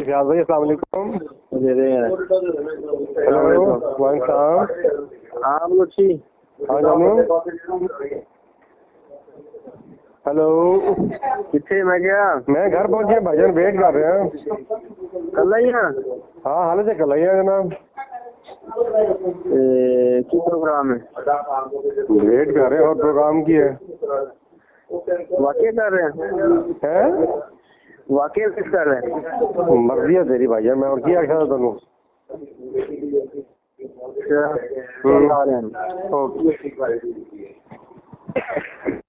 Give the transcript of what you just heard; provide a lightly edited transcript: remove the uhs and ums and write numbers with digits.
रियाज भाई अस्सलाम वालेकुम। हेलो वाइन साहब। हाँ मुझी हाँ जानू। हेलो कितने मैं क्या मैं घर पहुंच गया भाईजान, वेट कर रहे हैं। कल आई ना। हाँ हाल से कल आइए जनाब। की प्रोग्राम है? वेट कर रहे हैं और प्रोग्राम की है। वाकई कर रहे हैं? वाकई किस कर रहे हैं? मर्जी है तेरी भाईजान, मैं और की आख्या था तेनू। अच्छा, ओके।